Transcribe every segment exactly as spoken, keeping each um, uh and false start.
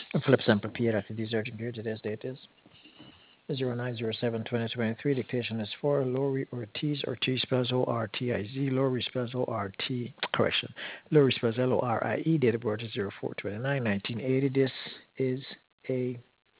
Philip Semper P. Activities urgent period. Today's date is zero nine zero seven twenty twenty-three. Dictation is for Lori Ortiz. Ortiz spells O R T I Z. Lori spells O R T. Correction. Lori spells L O R I E. Date of birth is zero four twenty-nine nineteen eighty. This is a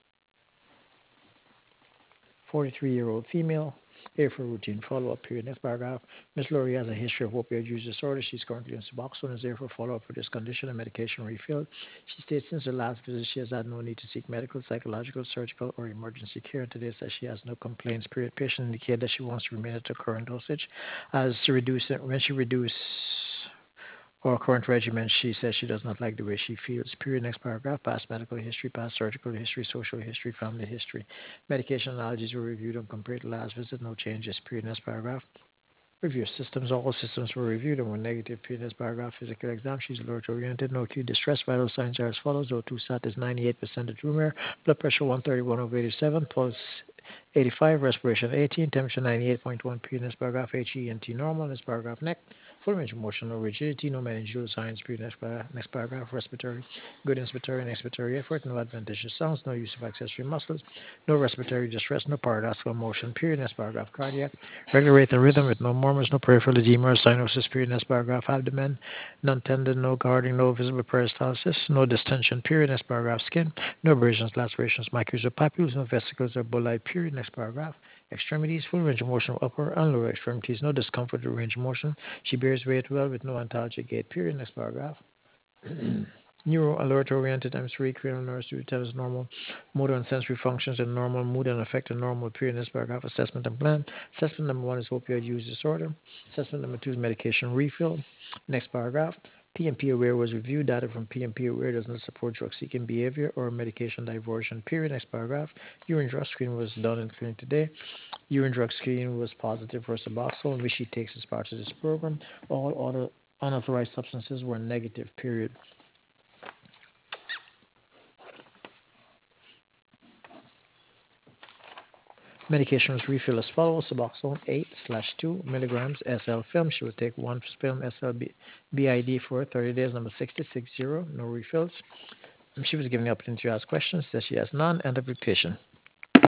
forty-three year old female. Here for routine follow up period. Next paragraph. Miss Lori has a history of opioid use disorder. She's currently on Suboxone and is there for follow up for this condition and medication refill. She states since her last visit, she has had no need to seek medical, psychological, surgical, or emergency care. And today says she has no complaints. Period. Patient indicated that she wants to remain at the current dosage. As to reduce it, when she reduce or current regimen, she says she does not like the way she feels. Period. Next paragraph. Past medical history, past surgical history, social history, family history. Medication allergies were reviewed and compared to last visit. No changes. Period. Next paragraph. Review systems. All systems were reviewed and were negative. Period. Next paragraph. Physical exam. She's alert oriented. No acute distress. Vital signs are as follows. O two sat is ninety-eight percent of tumor. Blood pressure one thirty-one over eighty-seven. Pulse eighty-five. Respiration eighteen. Temperature ninety-eight point one. Period. Next paragraph. H E N T normal. Next paragraph. Neck. Full range of motion, no rigidity, no meningeal signs. Period. Next, para- next paragraph. Respiratory. Good inspiratory and expiratory effort. No adventitious sounds. No use of accessory muscles. No respiratory distress. No paradoxical motion. Period. Next paragraph. Cardiac. Regular rate and rhythm with no murmurs, no peripheral edema or cyanosis. Period. Next paragraph. Abdomen. None tendon, no guarding, no visible peristalsis. No distension. Period. Next paragraph. Skin. No abrasions, lacerations, micros or papules. No vesicles or bullae. Period. Next paragraph. Extremities, full range of motion of upper and lower extremities, no discomfort or range of motion. She bears weight well with no antalgic gait. Period. Next paragraph. Neuro alert oriented M three cranial nerves to tell us normal motor and sensory functions and normal mood and affect a normal period. Next paragraph. Assessment and plan. Assessment number one is opioid use disorder. Assessment number two is medication refill. Next paragraph. P M P aware was reviewed. Data from P M P aware does not support drug seeking behavior or medication diversion. Period. Next paragraph. Urine drug screen was done in clinic today. Urine drug screening was positive for Suboxone, which she takes as part of this program. All other unauthorized substances were negative. Period. Medication was refilled as follows: Suboxone eight slash two milligrams S L film. She will take one film S L B I D for thirty days. Number sixty-six zero. No refills. She was given the opportunity to ask questions. Says she has none. End of dictation.